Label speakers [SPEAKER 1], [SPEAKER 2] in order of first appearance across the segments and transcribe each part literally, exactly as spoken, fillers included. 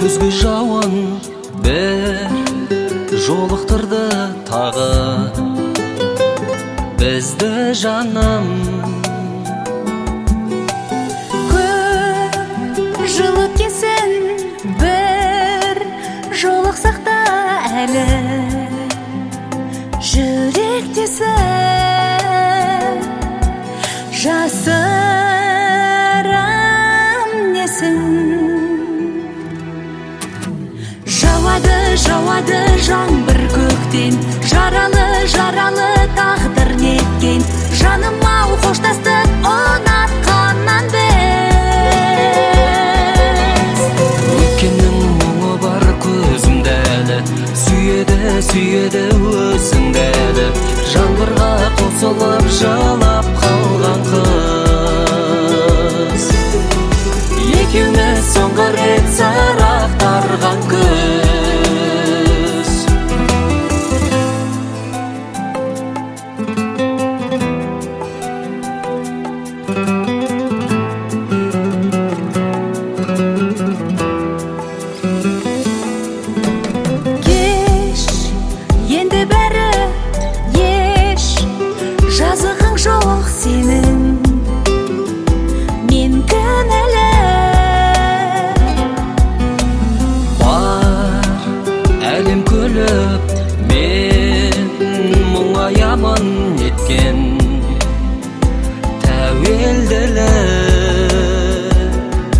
[SPEAKER 1] күзгі жауын бір жолықтырды тағы бізді жаным.
[SPEAKER 2] Көп жыл өткесін бір жолықсақ та әлі жүректесің жасырам несін. Жауады жауады жаңбыр көктен, жаралы жаралы тағдыр неткен. Жаным ау қоштастық ұнатқаннан біз.
[SPEAKER 1] Өткеннің мұңы бар көзімді әлі, сүйеді сүйеді өзіңді әлі. Жаңбырға қосылып жылап қалған қыз, екеуміз соңғы рет сарақтарған күз.
[SPEAKER 2] Кеш, енді бәрі еш, жазығың жоқ сенің, мен кінәлі.
[SPEAKER 1] Бар әлем күліп, мен мұңаямын неткен тәуелділік,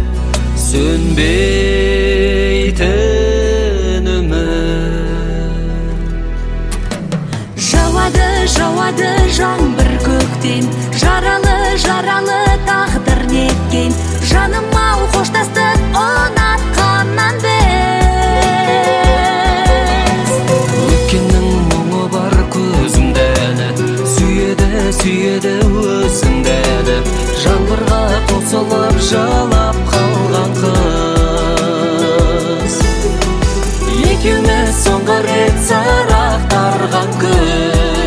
[SPEAKER 1] сөнбейтін үміт.
[SPEAKER 2] Жауады жауады жаңбыр көктен, жаралы жаралы тағдыр неткен. Жаным ау қоштастық ұнатқаннан біз.
[SPEAKER 1] Өткеннің мұңы бар көзімді әлі, сүйеді сүйеді өзіңді әлі. Жаңбырға қосылып жылап қалған қыз, екеуміз соңғы рет сарақтарған күз.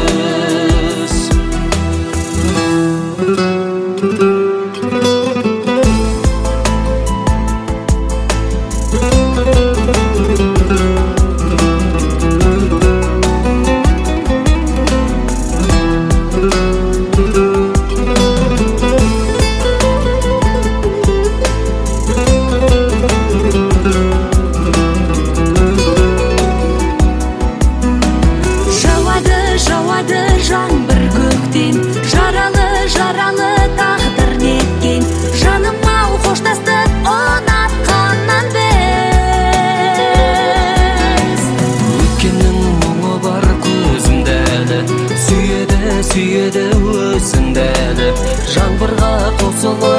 [SPEAKER 2] Жауады жаңбыр көктен, жаралы жаралы тағдыр неткен. Жаным ау қоштастық ұнатқаннан біз.
[SPEAKER 1] Өткеннің мұңы бар көзімді әлі, сүйеді сүйеді өзіңді әлі. Жаңбырға қосылып